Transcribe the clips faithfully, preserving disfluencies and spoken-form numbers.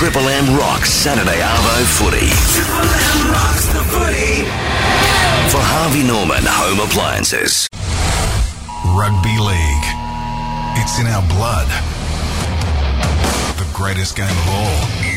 Triple M rocks Saturday Arvo footy. Triple M rocks the footy. For Harvey Norman Home Appliances. Rugby League. It's in our blood. The greatest game of all.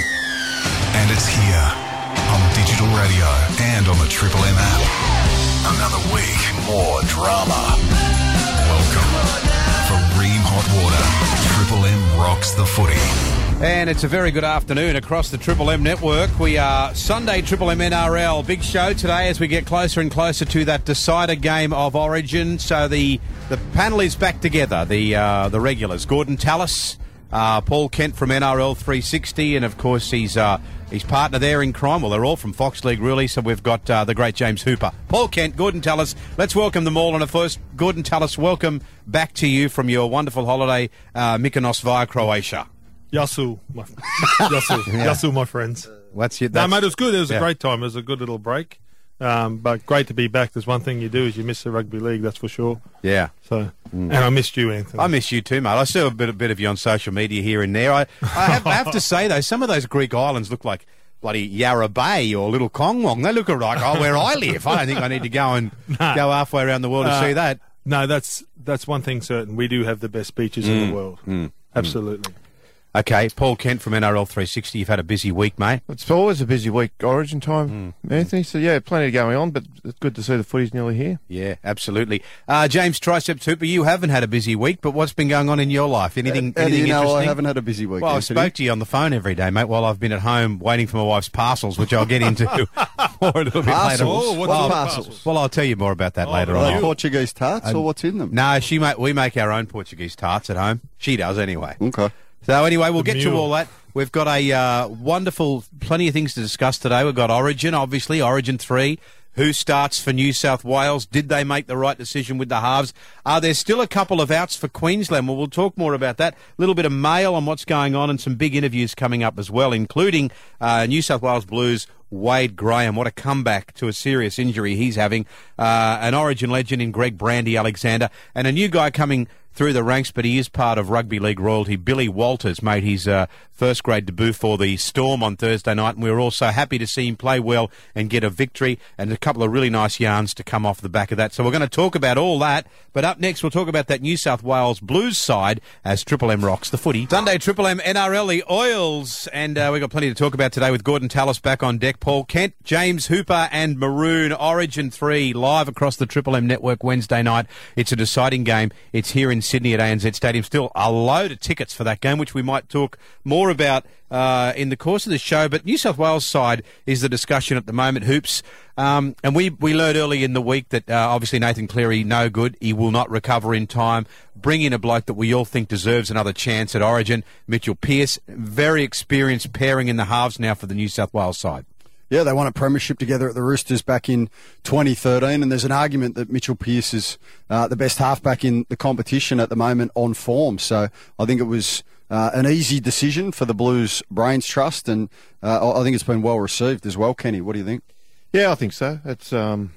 And it's here on digital radio and on the Triple M app. Another week, more drama. Welcome. For Ream Hot Water, Triple M rocks the footy. And it's a very good afternoon across the Triple M network. We are Sunday Triple M N R L. Big show today as we get closer and closer to that decider game of Origin. So the the panel is back together, the uh, the regulars. Gordon Tallis, uh, Paul Kent from N R L three sixty, and of course he's uh, his partner there in crime. Well, they're all from Fox League, really. So we've got uh, the great James Hooper. Paul Kent, Gordon Tallis. Let's welcome them all. And at first, Gordon Tallis, welcome back to you from your wonderful holiday, uh, Mykonos via Croatia. Yasu, my, Yasu, Yeah. Yasu, my friends. What's your, No, that's, mate, it was good. It was yeah. a great time. It was a good little break. Um, but great to be back. There's one thing you do is you miss the rugby league, that's for sure. Yeah. So, and I missed you, Anthony. I miss you too, mate. I saw a bit, a bit of you on social media here and there. I, I, have, I have to say, though, some of those Greek islands look like bloody Yarra Bay or Little Kongwong. They look like, oh, where I live. I don't think I need to go and Nah. go halfway around the world to Uh, see that. No, that's that's one thing certain. We do have the best beaches in the world. Absolutely. Okay, Paul Kent from N R L three sixty. You've had a busy week, mate. It's always a busy week, Origin time, Anthony. So, yeah, plenty going on, but it's good to see the footy's nearly here. Yeah, absolutely. Uh, James Triceps Hooper, you haven't had a busy week, but what's been going on in your life? Anything, How do anything you know interesting? I haven't had a busy week, Well, I Anthony? spoke to you on the phone every day, mate, while I've been at home waiting for my wife's parcels, which I'll get into more a little bit Parcels? later. Oh, what's well, the parcels? parcels? Well, I'll tell you more about that Oh, later Are right. they on. Portuguese tarts or what's in them? No, she make, we make our own Portuguese tarts at home. She does anyway. Okay. So anyway, we'll The get to mule. all that. We've got a uh, wonderful, plenty of things to discuss today. We've got Origin, obviously, Origin three. Who starts for New South Wales? Did they make the right decision with the halves? Are there still a couple of outs for Queensland? Well, we'll talk more about that. A little bit of mail on what's going on and some big interviews coming up as well, including uh, New South Wales Blues Wade Graham. What a comeback to a serious injury he's having. Uh, an Origin legend in Greg Brandy Alexander. And a new guy coming through the ranks, but he is part of rugby league royalty. Billy Walters made his uh, first grade debut for the Storm on Thursday night, and we were all so happy to see him play well and get a victory, and a couple of really nice yarns to come off the back of that. So we're going to talk about all that, but up next we'll talk about that New South Wales Blues side as Triple M rocks the footy. Sunday Triple M N R L, the Oils, and uh, we've got plenty to talk about today with Gordon Tallis back on deck, Paul Kent, James Hooper and Maroon. Origin three live across the Triple M network Wednesday night. It's a deciding game. It's here in Sydney at A N Z Stadium. Still a load of tickets for that game, which we might talk more about uh, in the course of the show. But New South Wales side is the discussion at the moment, Hoops. Um, and we, we learned early in the week that uh, obviously Nathan Cleary, no good. He will not recover in time. Bring in a bloke that we all think deserves another chance at Origin, Mitchell Pearce. Very experienced pairing in the halves now for the New South Wales side. Yeah, they won a premiership together at the Roosters back in twenty thirteen, and there's an argument that Mitchell Pearce is uh, the best halfback in the competition at the moment on form. So I think it was uh, an easy decision for the Blues Brains Trust, and uh, I think it's been well received as well. Kenny, what do you think? Yeah, I think so. It's um,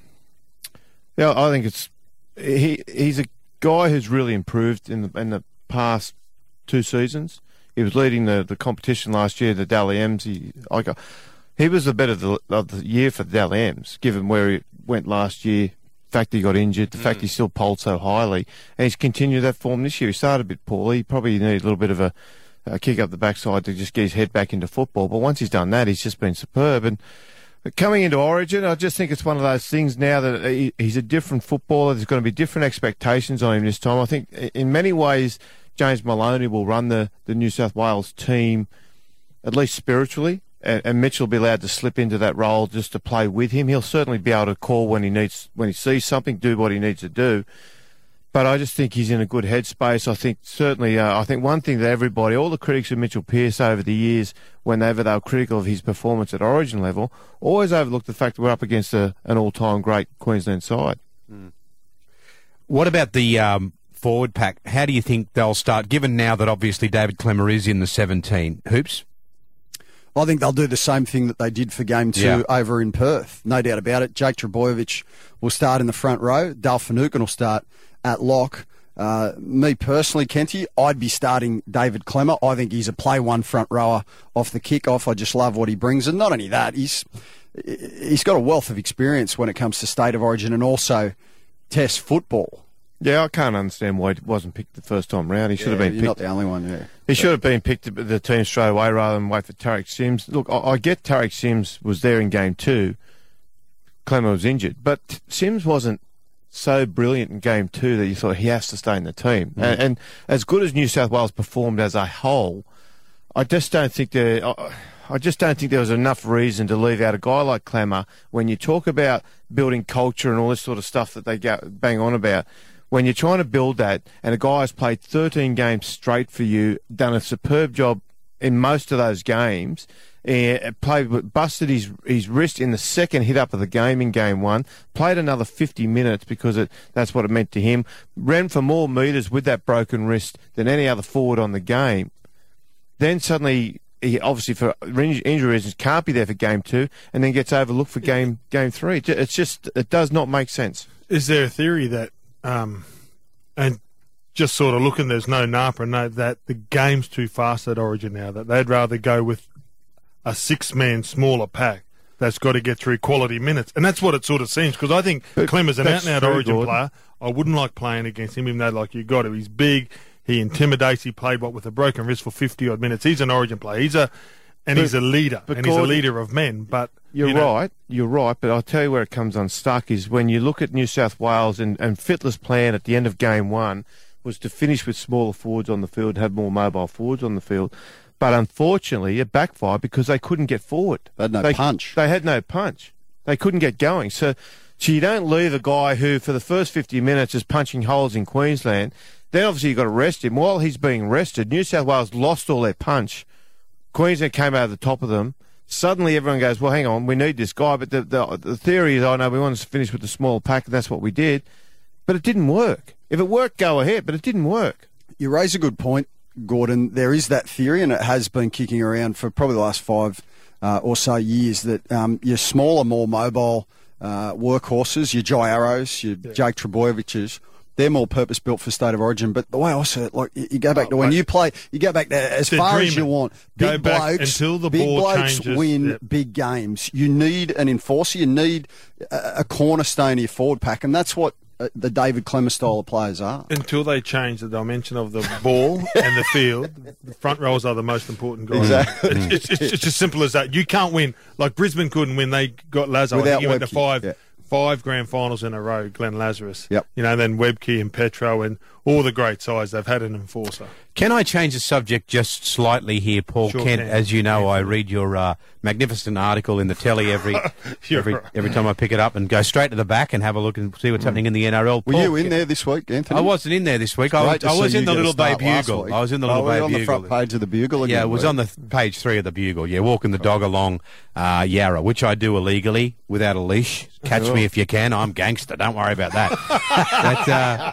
yeah, I think it's he. He's a guy who's really improved in the in the past two seasons. He was leading the, the competition last year, the Dally M's. He I got. He was the better of the, of the year for the Dally M's, given where he went last year, the fact he got injured, the mm. fact he still polled so highly, and he's continued that form this year. He started a bit poorly. He probably needed a little bit of a, a kick up the backside to just get his head back into football, but once he's done that, he's just been superb. And coming into Origin, I just think it's one of those things now that he, he's a different footballer. There's going to be different expectations on him this time. I think in many ways, James Maloney will run the, the New South Wales team, at least spiritually. And, and Mitchell will be allowed to slip into that role just to play with him. He'll certainly be able to call when he needs, when he sees something, do what he needs to do. But I just think he's in a good headspace. I think certainly, uh, I think one thing that everybody, all the critics of Mitchell Pearce over the years, whenever they were critical of his performance at Origin level, always overlooked the fact that we're up against a, an all-time great Queensland side. Mm. What about the um, forward pack? How do you think they'll start, given now that obviously David Clemmer is in the seventeen? Hoops? I think they'll do the same thing that they did for Game two Yeah. over in Perth. No doubt about it. Jake Trbojevic will start in the front row. Dal Finucane will start at lock. Uh, me personally, Kenty, I'd be starting David Klemmer. I think he's a play one front rower off the kick-off. I just love what he brings. And not only that, he's he's got a wealth of experience when it comes to State of Origin and also Test football. Yeah, I can't understand why he wasn't picked the first time round. He should Yeah, have been you're picked. not the only one, yeah. He should have been picked at the team straight away rather than wait for Tariq Sims. Look, I, I get Tariq Sims was there in game two. Clemmer was injured, but Sims wasn't so brilliant in game two that you thought he has to stay in the team. Mm. And, and as good as New South Wales performed as a whole, I just don't think there. I, I just don't think there was enough reason to leave out a guy like Clemmer when you talk about building culture and all this sort of stuff that they go, bang on about. When you're trying to build that, and a guy has played thirteen games straight for you, done a superb job in most of those games, uh, played, busted his his wrist in the second hit up of the game in game one, played another fifty minutes because it, that's what it meant to him, ran for more metres with that broken wrist than any other forward on the game. Then suddenly, he obviously for injury reasons can't be there for game two, and then gets overlooked for game game three. It's just, it does not make sense. Is there a theory that, um, and just sort of looking, there's no Napa, no, that the game's too fast at Origin now, that they'd rather go with a six-man smaller pack that's got to get through quality minutes. And that's what it sort of seems, because I think But Clemmer's an that's out-and-out true, Origin Gordon. player. I wouldn't like playing against him, even though, like, you got to. He's big, he intimidates, he played, what, with a broken wrist for fifty-odd minutes. He's an Origin player. He's a, and But- he's a leader, but and he's a Gordon, leader of men. But You're you know, right, you're right, but I'll tell you where it comes unstuck is when you look at New South Wales and, and Fittler's plan at the end of game one was to finish with smaller forwards on the field, have more mobile forwards on the field. But unfortunately, it backfired because they couldn't get forward. They had no they, punch. They had no punch. They couldn't get going. So, so you don't leave a guy who, for the first fifty minutes, is punching holes in Queensland. Then obviously you've got to rest him. While he's being rested, New South Wales lost all their punch. Queensland came out of the top of them. Suddenly everyone goes, well, hang on, we need this guy. But the, the, the theory is, oh, no, we want to finish with the small pack, and that's what we did. But it didn't work. If it worked, go ahead, but it didn't work. You raise a good point, Gordon. There is that theory, and it has been kicking around for probably the last five uh, or so years, that um, your smaller, more mobile uh, workhorses, your Jai Arrows, your Yeah. Jake Trebojeviches, they're more purpose-built for State of Origin. But the way I see it, like, you you go back Oh, to when mate. you play, you go back to as They're far as you dreaming. want. Go Big back blokes, until the big ball blokes changes. win Yep. big games. You need an enforcer. You need a, a cornerstone of your forward pack, and that's what uh, the David Klemmer style of players are. Until they change the dimension of the ball and the field, the front rows are the most important guys. Exactly. It's, it's, it's, it's as simple as that. You can't win. Like Brisbane couldn't win. They got Lazo. I Without think he went to Webke, five, yeah. five grand finals in a row, Glenn Lazarus. Yep. You know, and then Webke and Petro and all the great sides. They've had an enforcer. Can I change the subject just slightly here, Paul Sure Kent? can. As you know, I read your uh, magnificent article in the telly every You're every, right. every time I pick it up, and go straight to the back and have a look and see what's happening in the N R L. Were Paul you in Kent- there this week, Anthony? I wasn't in there this week. I was, Great to I was see in you the get a Little Bay start last Bugle. week. I was in the Oh, Little were Bay you on Bugle. the front page of the Bugle again? Yeah, it was were on the th- page three of the Bugle. Yeah, walking the dog along uh, Yarra, which I do illegally without a leash. Catch me if you can. I'm gangster. Don't worry about that. but,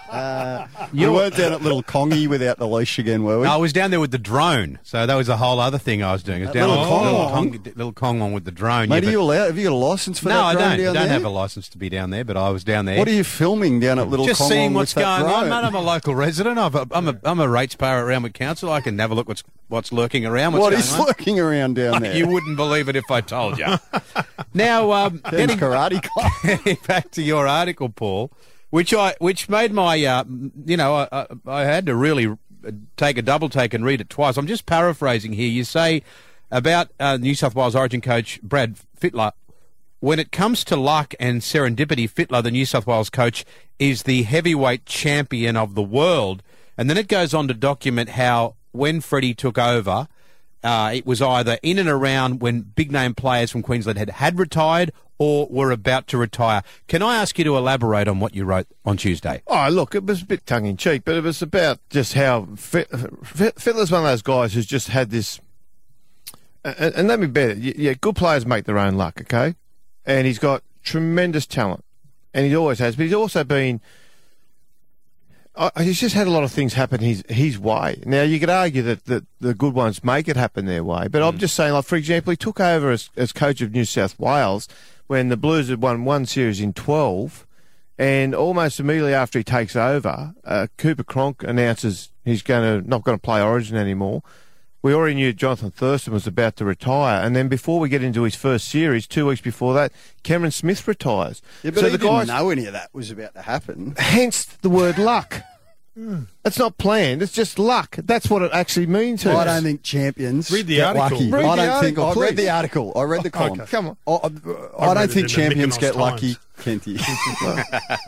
uh, you weren't down at Little Congy without the leash again, were we? I was down there with the drone, so that was a whole other thing I was doing. I was At down Little on little, Kong? Kong, little Kong on with the drone. Mate, yeah, are but- you allowed? Have you got a license for no, that I drone don't. down don't there? have a license to be down there, but I was down there. What are you filming down at Little Just Kong seeing with what's that going on, drone? mate. I'm a local resident. I've, I'm a I'm a ratespayer at Randwick Council. I can have a look what's what's lurking around. What's What going is on. lurking around down there? You wouldn't believe it if I told you. Now, um, Ken's getting Karate Club. getting back to your article, Paul, which I which made my uh, you know I, I, I had to really take a double take and read it twice. I'm just paraphrasing here. You say about uh, New South Wales Origin coach Brad Fittler. When it comes to luck and serendipity, Fittler, the New South Wales coach, is the heavyweight champion of the world. And then it goes on to document how when Freddie took over, uh, it was either in and around when big-name players from Queensland had, had retired or were about to retire. Can I ask you to elaborate on what you wrote on Tuesday? Oh, look, it was a bit tongue-in-cheek, but it was about just how Fit- Fit- Fittler's one of those guys who's just had this... And, and let me bet it, yeah, good players make their own luck, okay? And he's got tremendous talent, and he always has, but he's also been... Uh, he's just had a lot of things happen his his way. Now, you could argue that, that the good ones make it happen their way, but I'm just saying, like, for example, he took over as, as coach of New South Wales when the Blues had won one series in twelve, And almost immediately after he takes over, uh, Cooper Cronk announces he's going to not going to play Origin anymore. We already knew Jonathan Thurston was about to retire, and then before we get into his first series, two weeks before that, Cameron Smith retires. Yeah, but so he the didn't guys, know any of that was about to happen. hence the word luck. It's not planned. It's just luck. That's what it actually means. I Hurst. don't think champions Read the get article. lucky. Read I the don't think. article, I read please. the article. I read the column. Okay, come on. I, I, I read don't it think in the champions Mykonos get Times. lucky, Kenty.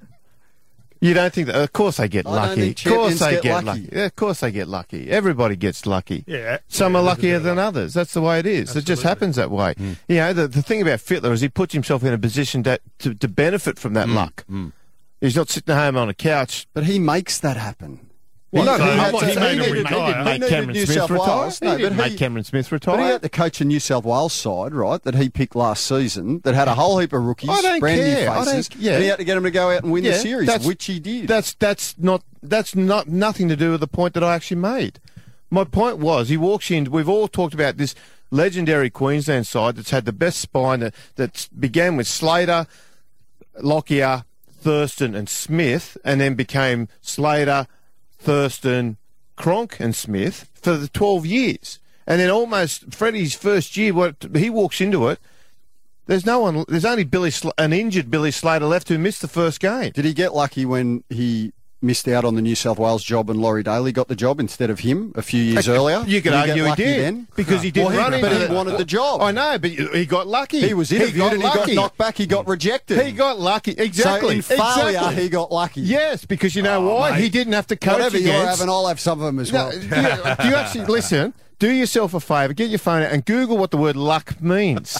You don't think that? Of course they get I don't lucky. think Of course champions they get get lucky. lucky. Yeah, of course they get lucky. Everybody gets lucky. Yeah. Some Yeah, are there's a bit luckier of than luck. others. That's the way it is. It just Absolutely. happens that way. You know, the, the thing about Fittler is he puts himself in a position that, to, to benefit from that luck. He's not sitting at home on a couch. But he makes that happen. What, No, so he he, had what, to- he he made him needed- retire. He didn't make needed Cameron New Smith South retire. Wales. He No, didn't but make he- Cameron Smith But he retire. had to coach a New South Wales side, right, that he picked last season, that had a whole heap of rookies, I don't brand care. new I don't- faces, yeah. and he had to get them to go out and win the Yeah, series, that's- which he did. That's that's not that's not nothing to do with the point that I actually made. My point was he walks in. We've all talked about this legendary Queensland side that's had the best spine that that began with Slater, Lockyer, Thurston, and Smith, and then became Slater, Thurston, Cronk, and Smith for the twelve years. And then almost Freddie's first year, what he walks into it. There's no one. There's only Billy, Sl- an injured Billy Slater left who missed the first game. Did he get lucky when he missed out on the New South Wales job and Laurie Daly got the job instead of him a few years earlier? You could Did he argue get he lucky did then? because he didn't Well, run he, into but he the- wanted the job. I know, but he got lucky. He was interviewed got and he got lucky. knocked back. He got rejected. He got lucky. Exactly. So in failure, exactly. he got lucky. Yes, because you know Oh, why? mate. He didn't have to coach Whatever you're against. having, I'll have some of them as No, well. do, you, do you actually listen? Do yourself a favour, get your phone out and Google what the word luck means.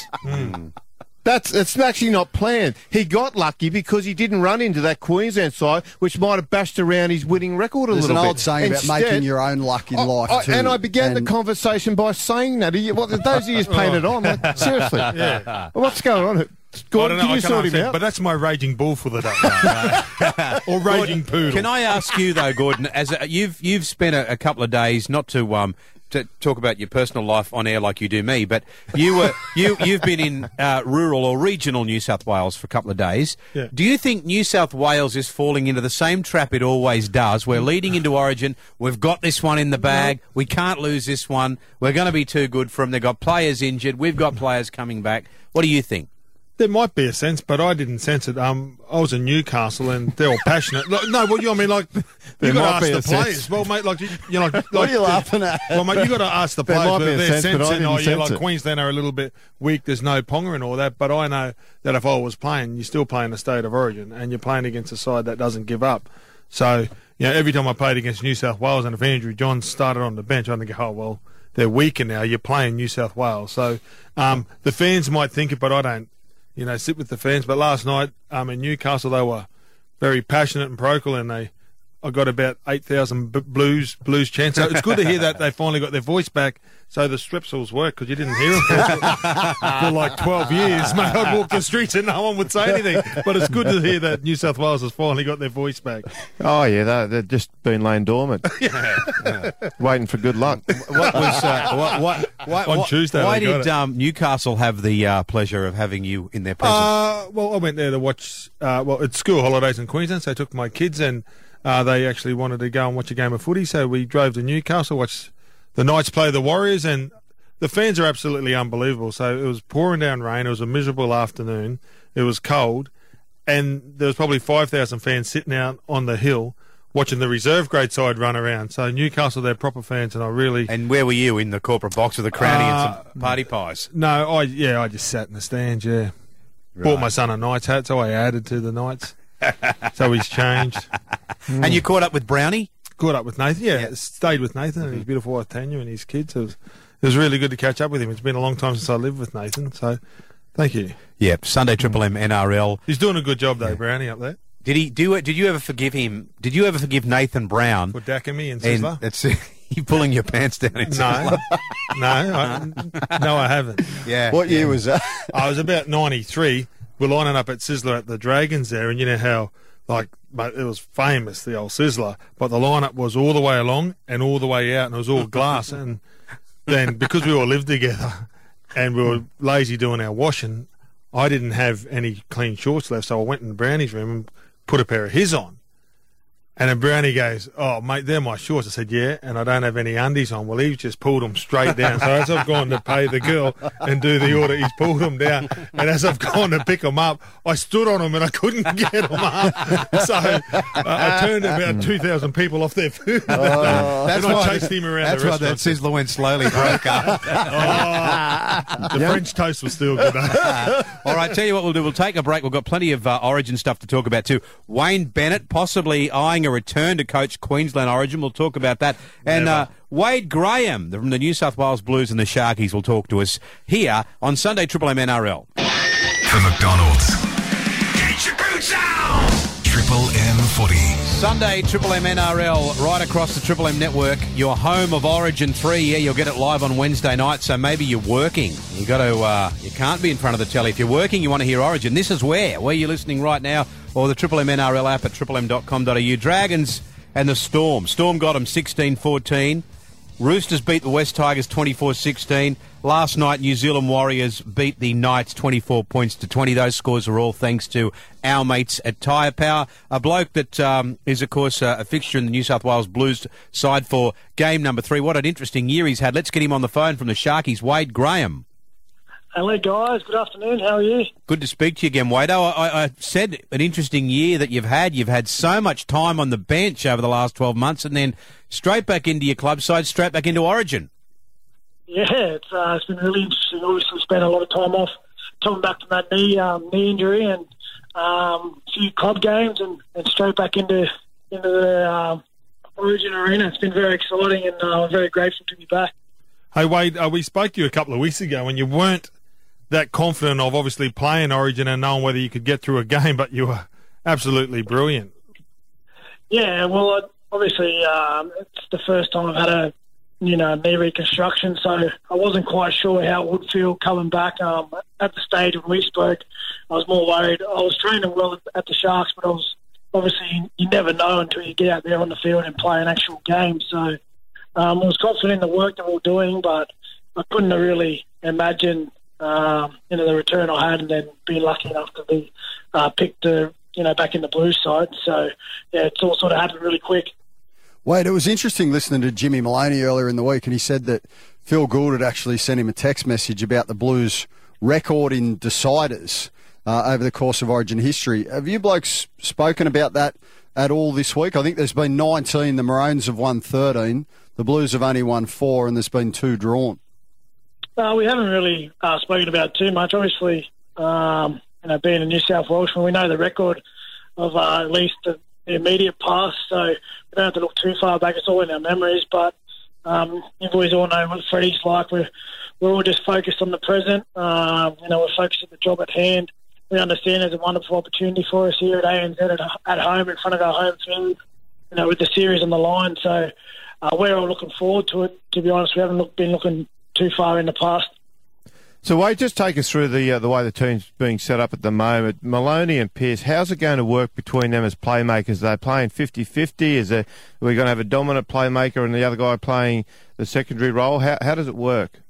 That's it's actually not planned. He got lucky because he didn't run into that Queensland side, which might have bashed around his winning record a There's little an bit. old saying Instead- about making your own luck in I- life I- too. and I began And the conversation by saying that. Are you, what, those of you painted on. Like, seriously. Yeah. What's going on? I Gordon, don't know. can I you can't sort him answer, out? but that's my raging bull for the day, or raging poodle. Can I ask you though, Gordon? As a, you've you've spent a, a couple of days, not to um to talk about your personal life on air like you do me, but you were you you've been in uh, rural or regional New South Wales for a couple of days. Yeah. Do you think New South Wales is falling into the same trap it always does? We're leading into Origin. We've got this one in the bag. We can't lose this one. We're going to be too good for them. They've got players injured. We've got players coming back. What do you think? There might be a sense, but I didn't sense it. Um, I was in Newcastle, and they're all passionate. Like, no, well, you know, I mean, like you There got might to be ask a the sense. players. Well, mate, like you, you know, like, like What are you laughing at? Well, mate, you got to ask the There players. might But be a they're sense, but I sensing, didn't oh, yeah, sense like it. Queensland are a little bit weak. There's no Ponga and all that. But I know that if I was playing, you're still playing the state of origin, and you're playing against a side that doesn't give up. So, you know, every time I played against New South Wales, and if Andrew Johns started on the bench, I think, oh well, they're weaker now. You're playing New South Wales, so um, the fans might think it, but I don't. You know, sit with the fans. But last night um, in Newcastle, they were very passionate and parochial, and they, I got about eight thousand b- blues blues chants. So it's good to hear that they finally got their voice back. So the strepsils work because you didn't hear them for, for like twelve years. Mate, I'd walk the streets and no one would say anything. But it's good to hear that New South Wales has finally got their voice back. Oh, yeah, they, they've just been laying dormant. Waiting for good luck. What was uh, what, what, what, On what- Tuesday Why they got did it. um, Newcastle have the uh, pleasure of having you in their presence? Uh, well, I went there to watch. Uh, well, it's school holidays in Queensland, so I took my kids, and uh, they actually wanted to go and watch a game of footy. So we drove to Newcastle, watched the Knights play the Warriors, and the fans are absolutely unbelievable. So it was pouring down rain. It was a miserable afternoon. It was cold, and there was probably five thousand fans sitting out on the hill watching the reserve grade side run around. So Newcastle, they're proper fans, and I really. And where were you in the corporate box with a crownie Uh, and some party pies? No, I yeah, I just sat in the stands. Yeah, bought my son a Knights hat, so I added to the Knights. So he's changed. And you caught up with Brownie? Caught up with Nathan. Yeah, stayed with Nathan and his beautiful wife Tanya and his kids. It was, it was really good to catch up with him. It's been a long time since I lived with Nathan, so thank you. Yep. Sunday Triple M N R L. He's doing a good job though, Brownie up there. Did he do it? Did you ever forgive him? Did you ever forgive Nathan Brown? For Dakami and And Sizzler. it's you pulling your pants down. In No, no, I, no, I haven't. Yeah. What year was that? I was about ninety-three. We're lining up at Sizzler at the Dragons there, and you know how, like, mate, it was famous, the old Sizzler, but the lineup was all the way along and all the way out, and it was all glass. And then because we all lived together and we were lazy doing our washing, I didn't have any clean shorts left, so I went in Brownie's room and put a pair of his on. And then Brownie goes, "Oh, mate, they're my shorts." I said, "Yeah, and I don't have any undies on." Well, he's just pulled them straight down. So as I've gone to pay the girl and do the order, he's pulled them down. And as I've gone to pick them up, I stood on them and I couldn't get them up. So uh, I turned about two thousand people off their food. Oh, and I chased him around That's the why that restaurant. sizzler went slowly broke up. Oh, the French toast was still good. All right, tell you what we'll do. We'll take a break. We've got plenty of uh, Origin stuff to talk about too. Wayne Bennett possibly eyeing a return to coach Queensland Origin. We'll talk about that. And uh, Wade Graham from the New South Wales Blues and the Sharkies will talk to us here on Sunday Triple M N R L. For McDonald's. Get your boots out! Triple M Footy. Sunday Triple M N R L right across the Triple M network. Your home of Origin three. Yeah, you'll get it live on Wednesday night. So maybe you're working. You got to. Uh, you can't be in front of the telly. If you're working, you want to hear Origin. This is where where you're listening right now, or the Triple M N R L app at triple m dot com dot a u. Dragons and the Storm. Storm got them sixteen fourteen. Roosters beat the West Tigers twenty-four sixteen. Last night, New Zealand Warriors beat the Knights twenty-four points to twenty. Those scores are all thanks to our mates at Tyre Power. A bloke that um, is, of course, uh, a fixture in the New South Wales Blues side for game number three. What an interesting year he's had. Let's get him on the phone from the Sharkies, Wade Graham. Hello, guys. Good afternoon. How are you? Good to speak to you again, Wade. I, I, I said an interesting year that you've had. You've had so much time on the bench over the last twelve months and then straight back into your club side, straight back into Origin. Yeah, it's, uh, it's been really interesting. Obviously spent a lot of time off coming back from that knee um, knee injury and um, a few club games and, and straight back into, into the um, Origin arena. It's been very exciting and uh, I'm very grateful to be back. Hey, Wade, uh, we spoke to you a couple of weeks ago when you weren't that confident of obviously playing Origin and knowing whether you could get through a game, but you were absolutely brilliant. Yeah, well, obviously um, it's the first time I've had a you know knee reconstruction, so I wasn't quite sure how it would feel coming back. Um, at the stage when we spoke, I was more worried. I was training well at the Sharks, but I was obviously you never know until you get out there on the field and play an actual game. So um, I was confident in the work that we were doing, but I couldn't have really imagined Um, you know, the return I had and then being lucky enough to be uh, picked uh, you know, back in the Blues side. So, yeah, it's all sort of happened really quick. Wade, it was interesting listening to Jimmy Maloney earlier in the week, and he said that Phil Gould had actually sent him a text message about the Blues' record in deciders uh, over the course of Origin history. Have you blokes spoken about that at all this week? I think there's been nineteen. The Maroons have won thirteen. The Blues have only won four, and there's been two drawn. Uh, we haven't really uh, spoken about it too much. Obviously, um, you know, being a New South Welshman, we know the record of uh, at least the, the immediate past, so we don't have to look too far back. It's all in our memories, but um, you boys all know what Freddie's like. We're, we're all just focused on the present. Um, you know, we're focused on the job at hand. We understand there's a wonderful opportunity for us here at A N Z at, at home in front of our home field, you know, with the series on the line. So uh, we're all looking forward to it. To be honest, we haven't look, been looking too far in the past. So, Wade, just take us through the uh, the way the team's being set up at the moment. Maloney and Pearce, how's it going to work between them as playmakers? Are they playing fifty-fifty? Is there, are we going to have a dominant playmaker and the other guy playing the secondary role? How how does it work?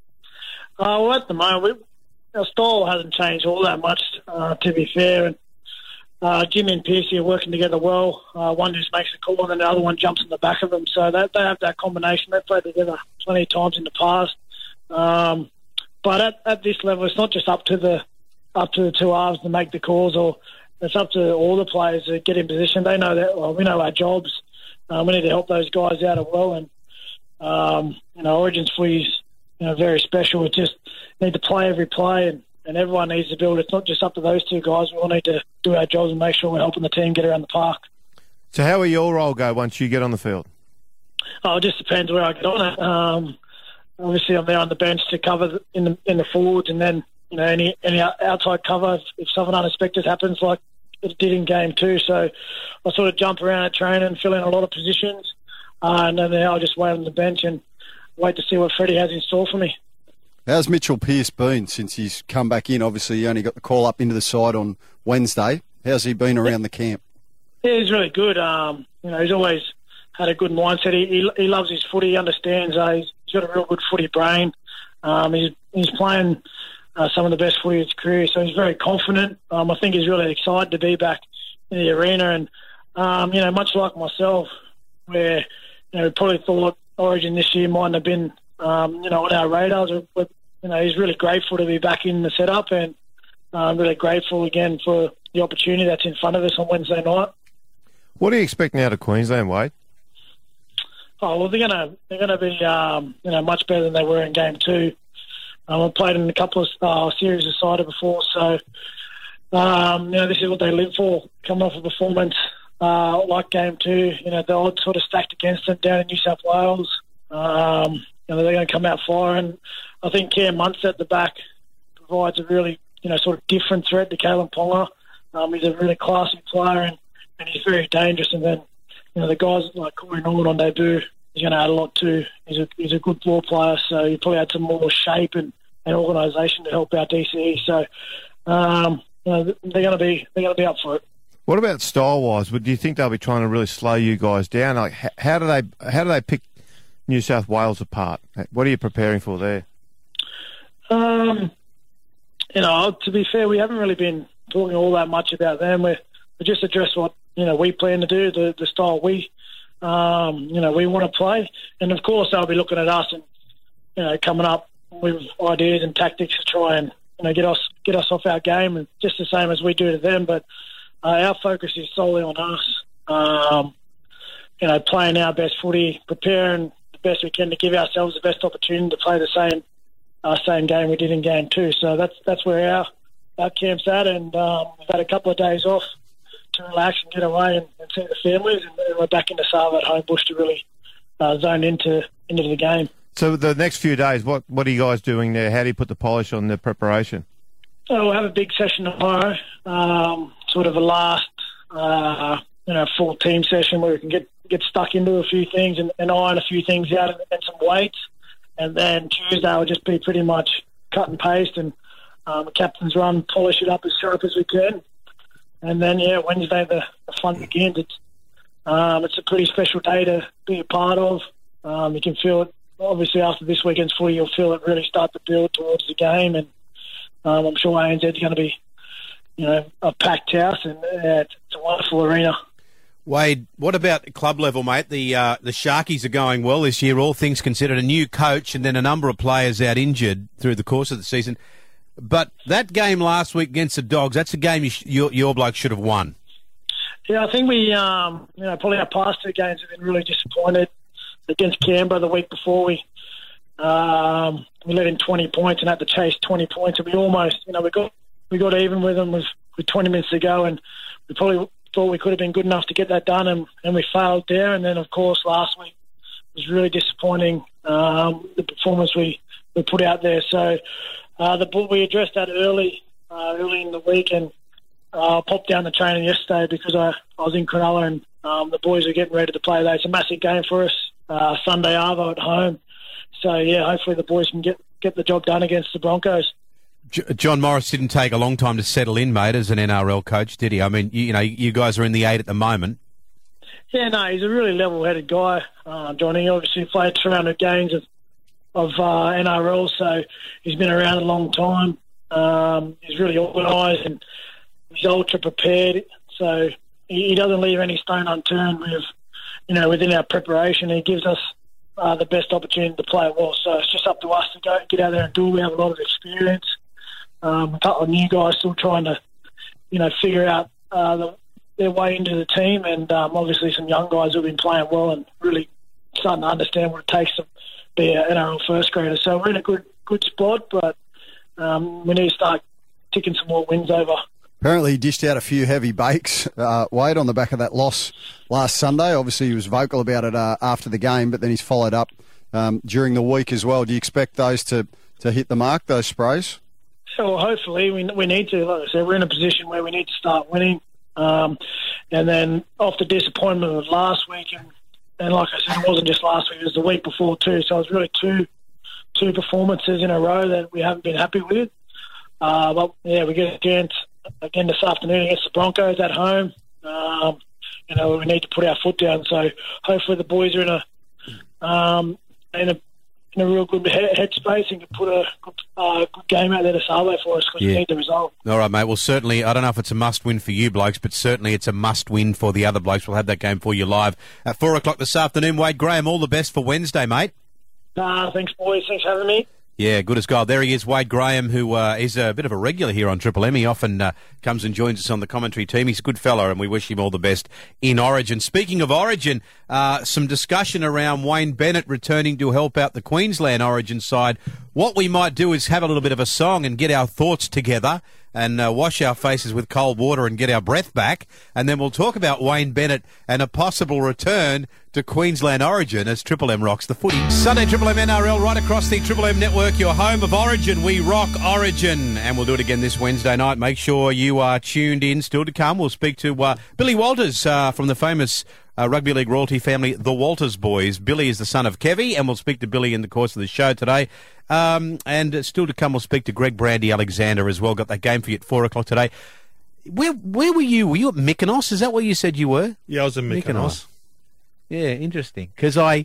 Uh, well, at the moment, we, our style hasn't changed all that much, uh, to be fair. And uh, Jimmy and Pearce are working together well. Uh, one just makes the call and then the other one jumps in the back of them. So they, they have that combination. They've played together plenty of times in the past. Um, but at, at this level, it's not just up to the up to the two halves to make the calls, or it's up to all the players to get in position. They know that. Well, we know our jobs. Uh, we need to help those guys out as well. And um, you know, Origins footy is you know very special. We just need to play every play, and, and everyone needs to build. It's not just up to those two guys. We all need to do our jobs and make sure we're helping the team get around the park. So, how will your role go once you get on the field? Oh, it just depends where I get on it. Um, Obviously, I'm there on the bench to cover in the in the forwards, and then you know any any outside cover if, if something unexpected happens, like it did in game two. So I sort of jump around at training and fill in a lot of positions, uh, and then I'll just wait on the bench and wait to see what Freddie has in store for me. How's Mitchell Pearce been since he's come back in? Obviously, he only got the call up into the side on Wednesday. How's he been around the camp? Yeah, he's really good. Um, you know, he's always had a good mindset. He he, he loves his footy. He understands. Uh, he's, he's got a real good footy brain. Um, he's he's playing uh, some of the best footy of his career. So he's very confident. Um, I think he's really excited to be back in the arena. And, um, you know, much like myself, where, you know, probably thought Origin this year mightn't have been, um, you know, on our radars. But, you know, he's really grateful to be back in the setup, and I'm uh, really grateful again for the opportunity that's in front of us on Wednesday night. What do you expect now to Queensland, Wade? Oh well, they're gonna they're gonna be um, you know much better than they were in game two. Um, I played in a couple of uh, series of cider before, so um, you know this is what they live for. Coming off a performance uh, like game two, you know the odds sort of stacked against them down in New South Wales. Um, you know they're going to come out firing. I think Cam Munster at the back provides a really you know sort of different threat to Kalen Ponga. Um, he's a really classy player, and, and he's very dangerous. And then you know the guys like Corey Norwood on debut, he's going to add a lot too. He's a he's a good ball player, so he probably add some more shape and, and organisation to help out D C E. So um, you know they're going to be they're going to be up for it. What about style wise? Do you think they'll be trying to really slow you guys down? Like how do they how do they pick New South Wales apart? What are you preparing for there? Um, you know, to be fair, we haven't really been talking all that much about them. We we just address what you know we plan to do, the the style we um, you know we want to play, and of course they'll be looking at us and you know coming up with ideas and tactics to try and you know get us get us off our game, and just the same as we do to them. But uh, our focus is solely on us. Um, you know, playing our best footy, preparing the best we can to give ourselves the best opportunity to play the same. Uh, same game we did in game two, so that's that's where our our camp's at, and um, we've had a couple of days off to relax and get away and, and see the families, and, and we're back into Sava at Homebush to really uh, zone into into the game. So the next few days, what what are you guys doing there? How do you put the polish on the preparation? So we'll have a big session tomorrow, um, sort of a last uh, you know full team session where we can get get stuck into a few things and, and iron a few things out and, and some weights. And then Tuesday will just be pretty much cut and paste and um, a captain's run, polish it up as sharp as we can. And then, yeah, Wednesday the, the fun begins. It's, um, it's a pretty special day to be a part of. Um, you can feel it, obviously, after this weekend's footy, you'll feel it really start to build towards the game. And um, I'm sure A N Z's going to be, you know, a packed house. And uh, it's, it's a wonderful arena. Wade, what about club level, mate? The uh, the Sharkies are going well this year, all things considered. A new coach and then a number of players out injured through the course of the season. But that game last week against the Dogs, that's a game you sh- your, your bloke should have won. Yeah, I think we, um, you know, probably our past two games have been really disappointed. Against Canberra the week before, we um, we let in twenty points and had to chase twenty points, and we almost, you know, we got we got even with them with, with twenty minutes to go, and we probably thought we could have been good enough to get that done, and, and we failed there. And then, of course, last week was really disappointing, um, the performance we, we put out there. So uh, the we addressed that early uh, early in the week, and uh, I popped down the training yesterday because I, I was in Cronulla, and um, the boys are getting ready to play. It's a massive game for us, uh, Sunday Arvo at home. So, yeah, hopefully the boys can get, get the job done against the Broncos. John Morris didn't take a long time to settle in, mate, as an N R L coach, did he? I mean, you, you know, you guys are in the eight at the moment. Yeah, no, he's a really level-headed guy, uh, Johnny. He obviously played three hundred games of, of uh, N R L, so he's been around a long time. Um, he's really organised and he's ultra-prepared, so he, he doesn't leave any stone unturned with, you know, within our preparation. He gives us uh, the best opportunity to play well, so it's just up to us to go get out there and do it. We have a lot of experience. Um, a couple of new guys still trying to, you know, figure out uh, the, their way into the team, and um, obviously some young guys who've been playing well and really starting to understand what it takes to be an N R L first grader. So we're in a good good spot, but um, we need to start ticking some more wins over. Apparently he dished out a few heavy bakes, uh, Wade, on the back of that loss last Sunday. Obviously he was vocal about it uh, after the game, but then he's followed up um, during the week as well. Do you expect those to, to hit the mark, those sprays? So hopefully we we need to. Like I said, we're in a position where we need to start winning. Um, and then off the disappointment of last week, and, and like I said, it wasn't just last week, it was the week before too. So it was really two two performances in a row that we haven't been happy with. Uh, but yeah, we get a chance again this afternoon against the Broncos at home. Um, you know, we need to put our foot down. So hopefully the boys are in a um, in a in a real good he- headspace and can put a good, uh, good game out there to Savo for us because Yeah. we need the result. All right, mate. Well, certainly, I don't know if it's a must-win for you blokes, but certainly it's a must-win for the other blokes. We'll have that game for you live at four o'clock this afternoon. Wade Graham, all the best for Wednesday, mate. Uh, thanks, boys. Thanks for having me. Yeah, good as gold. There he is, Wade Graham, who uh, is a bit of a regular here on Triple M. He often uh, comes and joins us on the commentary team. He's a good fella, and we wish him all the best in Origin. Speaking of Origin, uh, some discussion around Wayne Bennett returning to help out the Queensland Origin side. What we might do is have a little bit of a song and get our thoughts together and uh, wash our faces with cold water and get our breath back, and then we'll talk about Wayne Bennett and a possible return to Queensland Origin as Triple M rocks the footy. Sunday Triple M N R L right across the Triple M network, your home of Origin. We rock Origin, and we'll do it again this Wednesday night. Make sure you are tuned in. Still to come, we'll speak to uh, Billy Walters uh, from the famous uh, rugby league royalty family, the Walters boys. Billy is the son of Kevy, and we'll speak to Billy in the course of the show today. Um, and uh, still to come, we'll speak to Greg Brandy Alexander as well. Got that game for you at four o'clock today. Where where were you? Were you at Mykonos? Is that where you said you were? Yeah, I was in Mykonos. Mykonos. Yeah, interesting. Because I,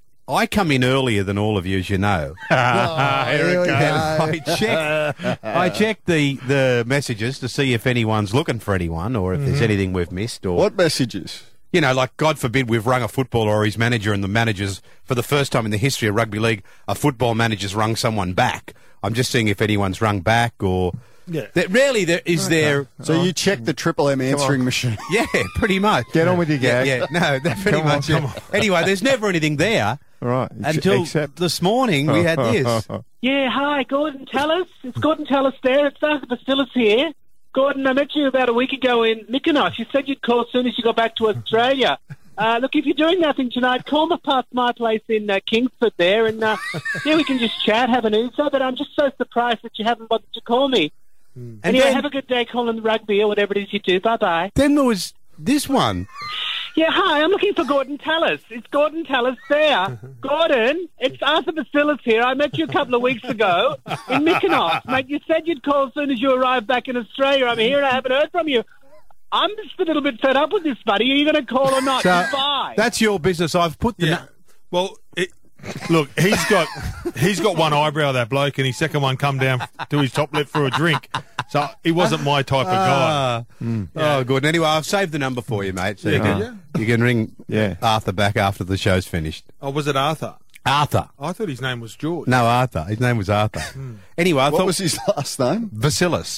I come in earlier than all of you, as you know. Oh, here we go. I check, I check the, the messages to see if anyone's looking for anyone or if there's anything we've missed. Or What messages? you know, like God forbid we've rung a footballer or his manager, and the managers, for the first time in the history of rugby league, a football manager's rung someone back. I'm just seeing if anyone's rung back or. Yeah. That really, there is there. So you check the Triple M answering machine. Yeah, pretty much. Get on with your Yeah, gag. yeah, no, that's pretty Come on, much come it. Anyway, there's never anything there All right. until Except. this morning we had this. Yeah, hi, Gordon Tallis. It's Gordon Tallis there. It's Arthur Basilis here. Gordon, I met you about a week ago in Mykonos. You said you'd call as soon as you got back to Australia. Uh, look, if you're doing nothing tonight, call me past my place in uh, Kingsford there, and uh, yeah, we can just chat, have an oozer, but I'm just so surprised that you haven't bothered to call me. And Anyway, then, have a good day calling the rugby or whatever it is you do. Bye-bye. then there was this one. Yeah, hi, I'm looking for Gordon Tallis. It's Gordon Tallis there. Gordon, it's Arthur Basilis here. I met you a couple of weeks ago in Mykonos. Mate, you said you'd call as soon as you arrived back in Australia. I'm here and I haven't heard from you. I'm just a little bit fed up with this, buddy. Are you going to call or not? So, Goodbye. that's your business. I've put the. Yeah. Well, it, look, he's got he's got one eyebrow, that bloke, and his second one come down to his top lip for a drink. So he wasn't my type of guy. Ah. Oh, good. Anyway, I've saved the number for you, mate. So Yeah, you, can, did you can ring Yeah. Arthur back after the show's finished. Oh, was it Arthur? Arthur. I thought his name was George. No, Arthur. His name was Arthur. Anyway, I What thought was his last name? Vasilis.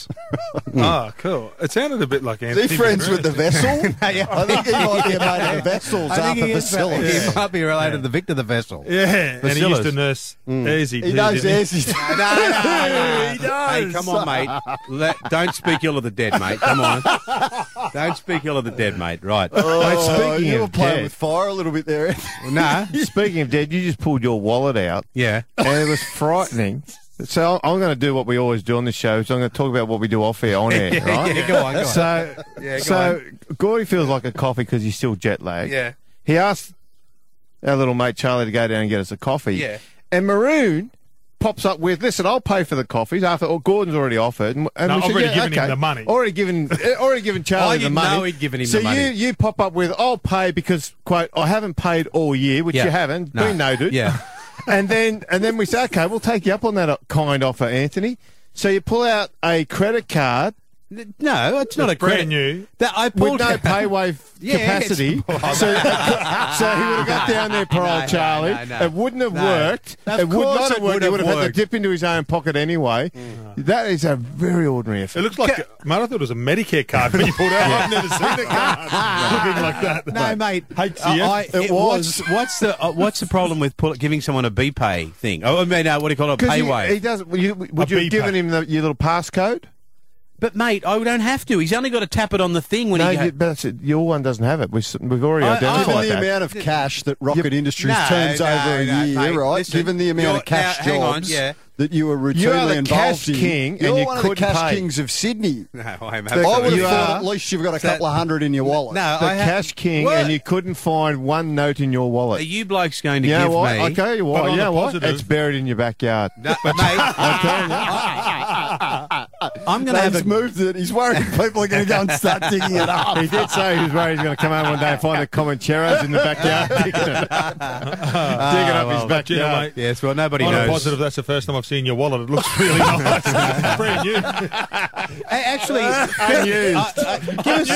Oh, cool. It sounded a bit like Is Anthony. he friends with the vessel? yeah. I think he might be a mate of the vessels, I think Arthur he, is, Basilis. he might be related to Victor the Vessel. Yeah, and he Vasilis. used to nurse Easy. He knows Ezzy. No, no, no. He does. Hey, come on, mate. Let, don't speak ill of the dead, mate. Come on. Don't speak ill of the dead, mate. Right. Mate, speaking you were of playing dead, with fire a little bit there. Nah. speaking of dead, you just pulled your wallet out, Yeah. and it was frightening. So I'm going to do what we always do on this show. So I'm going to talk about what we do off air, on air, right? Yeah, go on, go on. So, Yeah, go so Gordy feels like a coffee because he's still jet lagged. Yeah. He asked our little mate Charlie to go down and get us a coffee. Yeah. And Maroon pops up with, listen, I'll pay for the coffees after, or Gordon's already offered. And, and No, we I've said, already yeah, given him okay. the money. Already given, already given I Charlie the didn't money. know he'd given him so the money. you you pop up with, I'll pay because, quote, I haven't paid all year, which Yeah. you haven't. No. Been noted. Yeah. And then and then we say, okay, we'll take you up on that kind offer, Anthony. So you pull out a credit card No, it's not a It's brand credit. new. That I with pulled no out- pay wave Yeah, capacity. it's- So, so he would have got down there, poor No, old no, Charlie. no, no. It wouldn't have No. worked. Of it would course not it have worked. would He would have have had to worked. dip into his own pocket anyway. That is a very ordinary It affair. looks like, mate, I thought it was a Medicare card when you pulled out. I've never seen a card looking like that. No, mate. H C uh, F? I, It it was. What's, what's the uh, what's the problem with pull, giving someone a B pay thing? Oh, I mean, uh, what do you call it? A Because pay he, wave. he does. Would you, would A you have given B-pay. him the, your little passcode? But mate, I don't have to. He's only got to tap it on the thing when No, he. Go- you, but that's it. Your one doesn't have it. We've, we've already I- I- identified Given the that. amount of cash that Rocket Industries No, turns no, over a no, year, mate, right? listen, Given the amount you're- of cash now, hang on, jobs yeah. that you were routinely You are the involved cash in, king and you're you one of the couldn't cash pay. kings of Sydney. no, I'm I would absolutely- have You thought are- at least you've got a So- couple of hundred in your wallet. No, the I ha- cash king, What? and you couldn't find one note in your wallet. Are you blokes going to You know give what? me? I tell you But what. on You the know what? positive- It's buried in your backyard. No, but mate, I tell you. I'm going to have He's a moved it. He's worried people are going to go and start digging it up. He did say he was worried he's going to come home one day and find a Comancheros in the backyard, digging it up, digging up his You know, backyard. mate, yes. Well, nobody on a knows. positive, that's the first time I've seen your wallet. It looks really nice. It's brand new. Hey, actually, Unused. uh, uh, give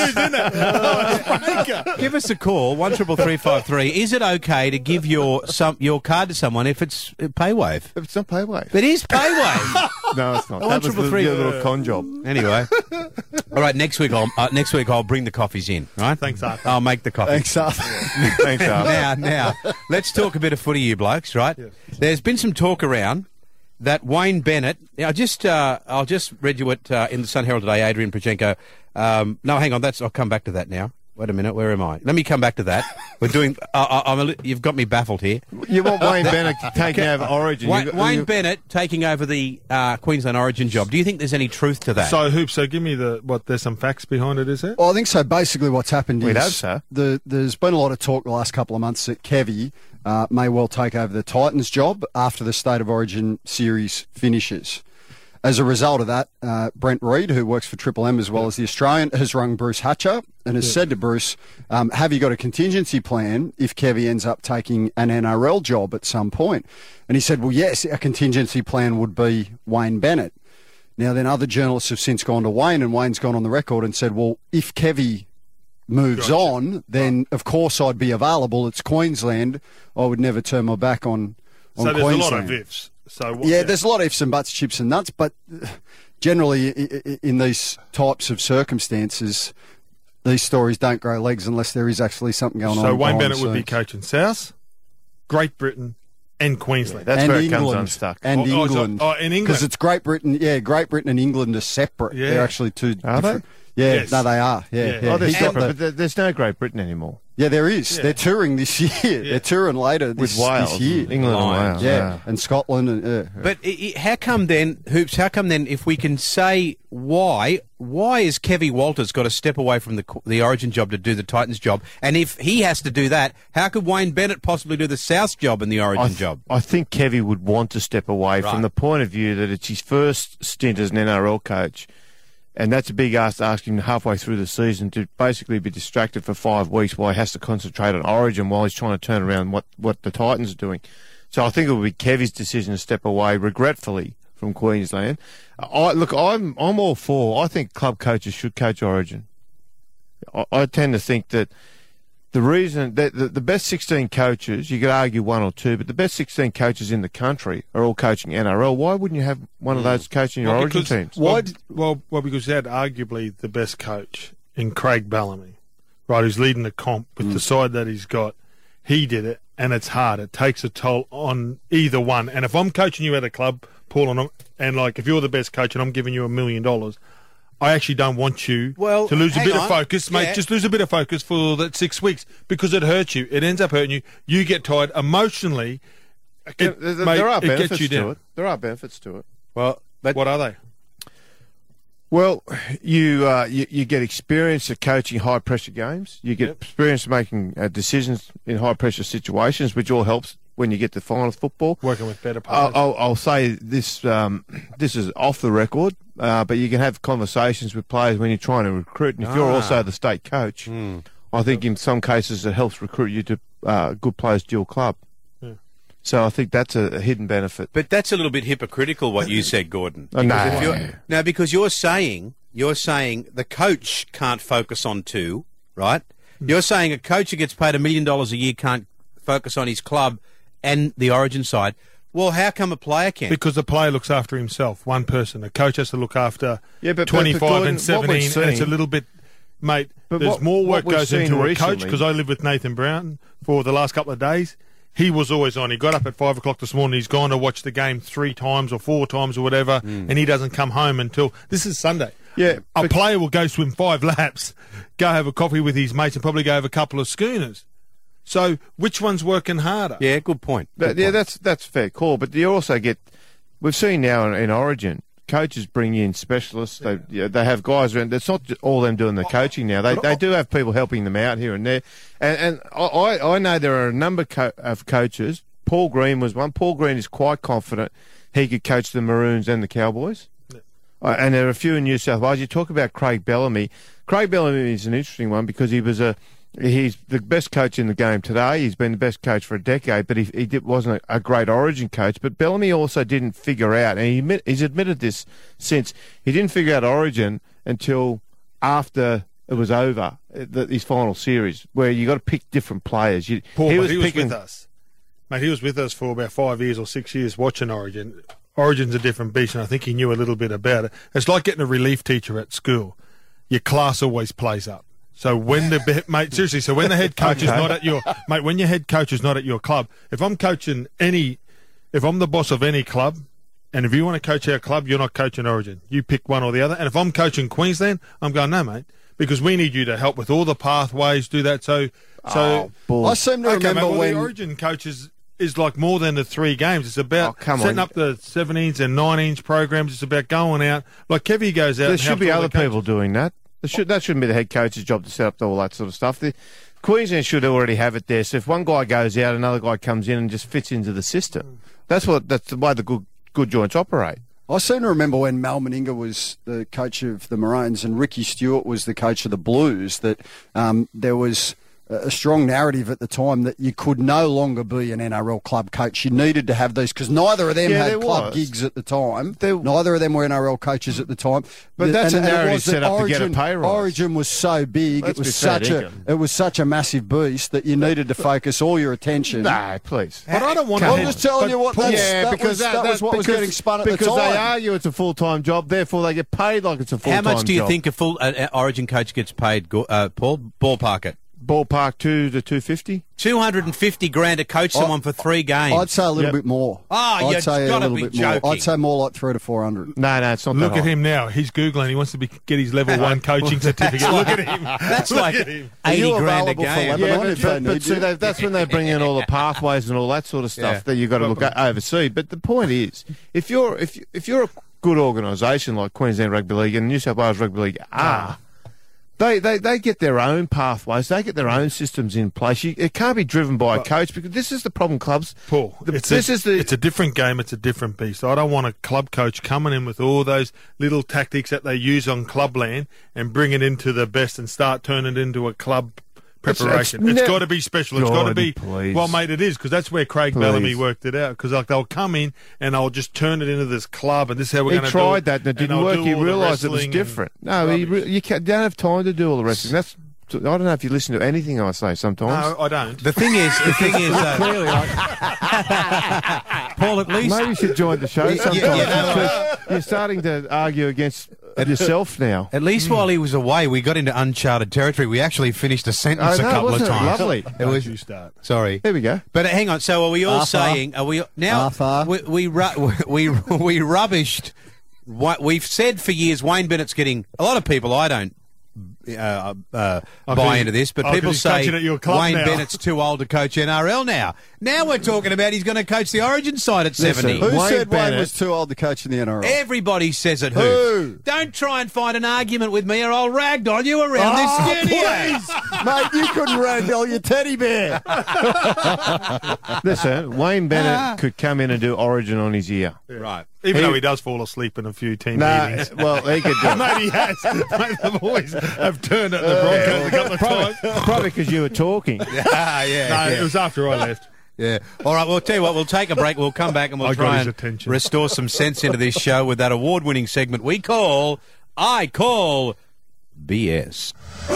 us give us a call one triple three five three. Is it okay to give your some your card to someone if it's PayWave? It's not PayWave. It is PayWave. No, it's not. One That was triple the, three. the little con job. Anyway, all right. Next week, I'll uh, next week I'll bring the coffees in. Right? Thanks, Arthur. I'll make the coffee. Thanks, Arthur. Thanks, Arthur. Now, now, let's talk a bit of footy, you blokes. Right? There's been some talk around that Wayne Bennett. I just, uh, I'll just read you it uh, in the Sun Herald today. Adrian Pachenko. Um, no, hang on. That's. I'll come back to that now. Wait a minute. Where am I? Let me come back to that. We're doing. Uh, I'm a, li- you've got me baffled here. You want Wayne Bennett taking over Origin? Wayne, You got- Wayne you- Bennett taking over the uh, Queensland Origin job. Do you think there's any truth to that? So, Hoop, so give me the, what, there's some facts behind it, is there? Well, I think so. Basically, what's happened We'd is hope so. the, there's been a lot of talk the last couple of months that Kevy uh, may well take over the Titans job after the State of Origin series finishes. As a result of that, uh, Brent Reid, who works for Triple M as well as the Australian, has rung Bruce Hatcher and has said to Bruce, um, have you got a contingency plan if Kevy ends up taking an N R L job at some point? And he said, well, yes, our contingency plan would be Wayne Bennett. Now, then other journalists have since gone to Wayne, and Wayne's gone on the record and said, well, if Kevy moves Gotcha. on, then of course I'd be available. It's Queensland. I would never turn my back on, on So there's Queensland. a lot of ifs. So what, Yeah, there's a lot of ifs and buts, chips and nuts, but generally i- i- in these types of circumstances, these stories don't grow legs unless there is actually something going on. So Wayne behind Bennett the would be scenes. coaching South, Great Britain, and Queensland. That's and where it England, comes unstuck. and Oh, oh, so- England. oh, in England. Because it's Great Britain, yeah, Great Britain and England are separate. Yeah. They're actually two Are they? different. Yeah, Yes. no, they are. Yeah, Yeah. yeah. Oh, they're He got separate, the- but there- there's no Great Britain anymore. yeah, there is. Yeah. They're touring this year. They're touring later With this, Wales, this year. England and Lions. Wales. Yeah, and Scotland. And, uh, But i i how come then, Hoops, how come then, if we can say why, why is Kevy Walters got to step away from the the Origin job to do the Titans job? And if he has to do that, how could Wayne Bennett possibly do the South job and the Origin I, th- job? I think Kevy would want to step away Right. from the point of view that it's his first stint as an N R L coach, and that's a big ask to ask him halfway through the season to basically be distracted for five weeks while he has to concentrate on Origin while he's trying to turn around what, what the Titans are doing. So I think it would be Kevy's decision to step away, regretfully, from Queensland. I, look, I'm I'm all for. I think club coaches should coach Origin. I, I tend to think that the reason that the, the best sixteen coaches, you could argue one or two, but the best sixteen coaches in the country are all coaching N R L. Why wouldn't you have one of those coaching your Well, Origin because- teams? Well, Why d- well, well, because they had arguably the best coach in Craig Bellamy, right, who's leading the comp with the side that he's got. He did it, and it's hard. It takes a toll on either one. And if I'm coaching you at a club, Paul, and, I'm, and like if you're the best coach and I'm giving you a million dollars, I actually don't want you Well, to lose a hang bit on. of focus, mate. Yeah. Just lose a bit of focus for that six weeks because it hurts you. It ends up hurting you. You get tired emotionally. It, Yeah, there, there mate, are it benefits gets you to down. it. There are benefits to it. Well, but What are they? Well, you uh, you, you get experience of coaching high pressure games. You get experience making uh, decisions in high pressure situations, which all helps when you get to finals football. Working with better I'll, players. I'll, I'll say this: um, this is off the record, uh, but you can have conversations with players when you're trying to recruit. And if you're Ah. also the state coach, I think in some cases it helps recruit you to uh, good players to your club. Yeah. So I think that's a, a hidden benefit. But that's a little bit hypocritical what you said, Gordon. Oh, Because no. if you're- No, because you're saying you're saying the coach can't focus on two, right? You're saying a coach who gets paid a million dollars a year can't focus on his club and the Origin side. Well, how come a player can? Because the player looks after himself, one person. A coach has to look after Yeah, but- but- but twenty-five Gordon, and what seventeen, we've and it's a seen- little bit, mate, But there's what- more work what we've goes seen into a coach, recently- because I live with Nathan Brown for the last couple of days. He was always on. He got up at five o'clock this morning. He's gone to watch the game three times or four times or whatever, and he doesn't come home until, this is Sunday. Yeah, A but- player will go swim five laps, go have a coffee with his mates, and probably go have a couple of schooners. So which one's working harder? yeah, good point. But, Good yeah, point. that's that's a fair call. But you also get, we've seen now in, in Origin, coaches bring in specialists. They yeah, they have guys around. It's not all them doing the coaching now. They they do have people helping them out here and there. And and I I I know there are a number co- of coaches. Paul Green was one. Paul Green is quite confident he could coach the Maroons and the Cowboys. uh, and there are a few in New South Wales. You talk about Craig Bellamy. Craig Bellamy is an interesting one because he was a he's the best coach in the game today. He's been the best coach for a decade, but he, he did, wasn't a, a great Origin coach. But Bellamy also didn't figure out, and he admit, he's admitted this since, he didn't figure out Origin until after it was over, the, his final series, where you got to pick different players. You, Paul, he he was was, he was picking, with us. Mate, he was with us for about five years or six years watching Origin. Origin's a different beast, and I think he knew a little bit about it. It's like getting a relief teacher at school. Your class always plays up. So when the mate, seriously, so when the head coach okay. is not at your mate, when your head coach is not at your club, if I'm coaching any, if I'm the boss of any club, and if you want to coach our club, you're not coaching Origin. You pick one or the other. And if I'm coaching Queensland, I'm going, no, mate, because we need you to help with all the pathways, do that. So, so oh, I seem to okay, remember mate, well, when the Origin coaches is like more than the three games. It's about oh, setting on. up the seventeens and nineteens programs. It's about going out. Like Kevy goes out. There and should be helps all other the coaches. people doing that. There should, that shouldn't be the head coach's job to set up all that sort of stuff. The, Queensland should already have it there. So if one guy goes out, another guy comes in and just fits into the system. That's what. That's the way the good good joints operate. I seem to remember when Mal Meninga was the coach of the Maroons and Ricky Stewart was the coach of the Blues, that um, there was a strong narrative at the time that you could no longer be an N R L club coach. You needed to have these, because neither of them Yeah, had there club was. gigs at the time. There- neither of them were N R L coaches at the time. But that's And- a and it narrative was that set up to get a Origin- pay rise. Origin was so big, Let's it was be fair, such a Dinkum. it was such a massive beast that you needed to focus all your attention. No, please. But I don't want I'm to. just telling you what that's, yeah, that, because was, that, that was what was because- getting spun at the because time. they argue it's a full time job, therefore they get paid like it's a full How time job. much do you think a full uh, Origin coach gets paid, Go- uh, Paul? Ballpark it. Ballpark two to two fifty. two hundred fifty grand to coach someone for three games. I'd say a little Yep. bit more. Oh, I'd you've say a gotta little be bit more. joking. I'd say more like three to four hundred. No, no, it's not. Look that at high. him now. He's Googling. He wants to be, get his level one coaching certificate. Look at him. That's Look like at him. Are eighty you grand a available for game. Lebanon? Yeah, on but, if they but, but need see, you. they, that's when they bring in all the pathways and all that sort of stuff Yeah. that you've got to look at overseas. But the point is, if you're if you, if you're a good organisation like Queensland Rugby League and New South Wales Rugby League are, they, they, they get their own pathways, they get their own systems in place. You, it can't be driven by a coach, because this is the problem, clubs. Paul, The- it's this a, is the it's a different game. It's a different beast. I don't want a club coach coming in with all those little tactics that they use on clubland and bring it into the best and start turning it into a club preparation. it's It's ne- got to be special. It's got to God, be please. well, mate. It is, because that's where Craig Please. Bellamy worked it out. Because like they'll come in and they'll just turn it into this club, and this is how we're he going to do it. tried that and it didn't they'll work. do He all the realised it was wrestling different. and No, he rubbish. re- you can't, don't have time to do all the wrestling. That's I don't know if you listen to anything I say sometimes. No, I don't. The thing is, the thing is, uh, Clearly, like, Paul, at least maybe you should join the show Yeah, sometimes. yeah, yeah. because you're starting to argue against yourself now. At least while he was away, we got into uncharted territory. We actually finished a sentence I know, a couple of wasn't it times. lovely? It Don't was. you start. Sorry. There we go. But uh, hang on. So are we all Arthur. saying? Are we now? Arthur. We we ru- we we rubbished. What we've said for years. Wayne Bennett's getting a lot of people. I don't. Uh, uh, Oh, buy 'cause- into this, but oh, 'cause people he's say coaching at your club Wayne now. Bennett's too old to coach N R L now. Now we're talking about he's going to coach the Origin side at Listen, seventy. Who Wayne said Wayne Bennett- was too old to coach in the N R L? Everybody says it. Who? Who? Don't try and find an argument with me, or I'll rag on you around Oh, this studio. please. Mate, you couldn't ragdoll your teddy bear. Listen, Wayne Bennett could come in and do Origin on his ear. Right. Even He- though he does fall asleep in a few team Nah, meetings. well, he could do it. Mate, he has. Mate, the boys have turned at the Broncos a couple of times. Probably because you were talking. Ah, yeah. No, yeah. it was after I left. Yeah. All right, we'll tell you what, we'll take a break. We'll come back and we'll I got try his and attention. restore some sense into this show with that award-winning segment we call I Call B S.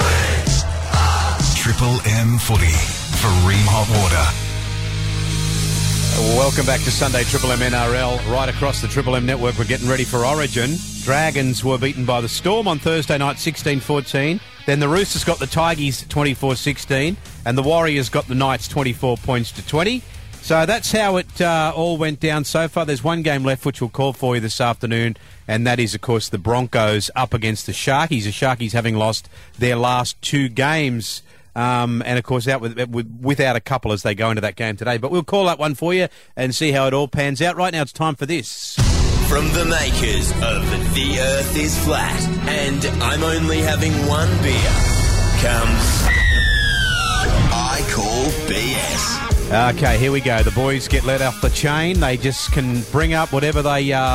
Triple M Footy for Ream Hot Water. Welcome back to Sunday Triple M N R L. Right across the Triple M network, we're getting ready for Origin. Dragons were beaten by the Storm on Thursday night, sixteen fourteen. Then the Roosters got the Tigers twenty-four sixteen. And the Warriors got the Knights twenty-four points to twenty. So that's how it uh, all went down so far. There's one game left which we'll call for you this afternoon, and that is, of course, the Broncos up against the Sharkies. The Sharkies having lost their last two games. Um, and, of course, out with, with, without a couple as they go into that game today. But we'll call that one for you and see how it all pans out. Right now it's time for this. From the makers of The Earth is Flat and I'm only having one beer comes I Call B S. Okay, here we go. The boys get let off the chain. They just can bring up whatever they uh,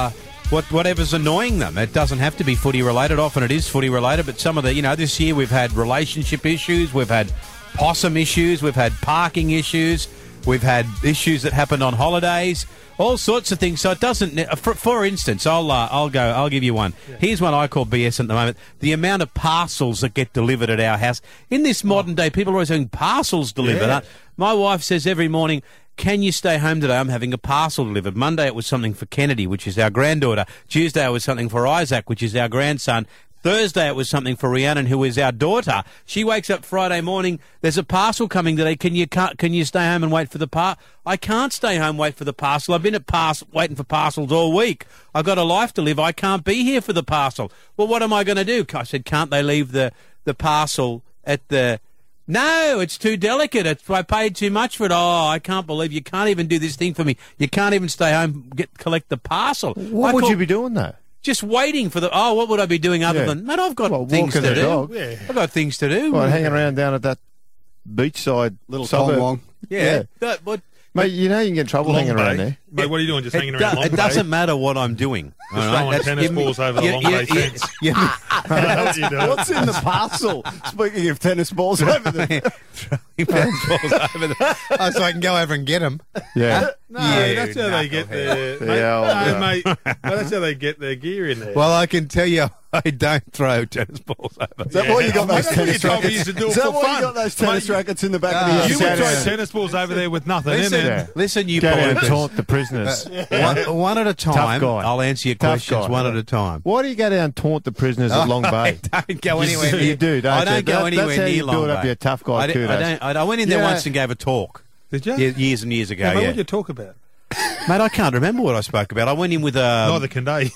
what whatever's annoying them. It doesn't have to be footy related. Often it is footy related, but some of the, you know, this year we've had relationship issues, we've had possum issues, we've had parking issues, we've had issues that happened on holidays, all sorts of things. So it doesn't. For, for instance, I'll uh, I'll go. I'll give you one. Yeah. Here's one I call B S at the moment. The amount of parcels that get delivered at our house in this modern day, people are always having parcels delivered. Yeah. My wife says every morning, "Can you stay home today? I'm having a parcel delivered." Monday it was something for Kennedy, which is our granddaughter. Tuesday it was something for Isaac, which is our grandson. Thursday it was something for Rhiannon, who is our daughter. She wakes up Friday morning, there's a parcel coming today. Can you can you stay home and wait for the par? I can't stay home wait for the parcel. I've been at par- waiting for parcels all week. I've got a life to live. I can't be here for the parcel. Well, what am I going to do? I said, can't they leave the, the parcel at the... No, it's too delicate. It's, I paid too much for it. Oh, I can't believe you can't even do this thing for me. You can't even stay home get collect the parcel. What I would call, you be doing, though? Just waiting for the... Oh, what would I be doing other Yeah. than... Mate, I've got Well, things walking to the do. dog. Yeah. I've got things to do. Well, hanging around down at that beachside Little suburb. Tongwong. Yeah. Yeah. That, but, Mate, you know you can get in trouble Long hanging Bay. around there. Mate, what are you doing? Just it, hanging do- around Long it Bay? doesn't matter what I'm doing. Just all right? throwing tennis you- balls over the you- Long you- Bay you- fence. you- That's what you do. What's in the parcel? Speaking of tennis balls over there. tennis balls over the- oh, so I can go over and get them. Yeah. No, Yeah, that's how they get their... Yeah, Mate, well, no, mate. No, that's how they get their gear in there. Well, I can tell you, I don't throw tennis balls over. Is that why you got those That's what tennis you told me rackets? you used to do it Is that for why fun. you got those tennis Mate, rackets in the back Ah. of your You would Yeah. throw Yeah. tennis balls over there with nothing Listen, in Yeah. it. listen, you Go down and boys. taunt the prisoners. One, one at a time. guy. I'll answer your Tough questions guy. one at a time. Why do you go down and taunt the prisoners at Long Bay? I don't go You anywhere do- near. you do, don't I don't you? go That- anywhere that's how near you Long build up Bay. your tough guy I, don't- I, kudos. don't, I, I went in there Yeah. once and gave a talk. Did you? Ye- Years and years ago, Yeah, mate, yeah. what did you talk about? Mate, I can't remember what I spoke about. I went in with a... Neither can they.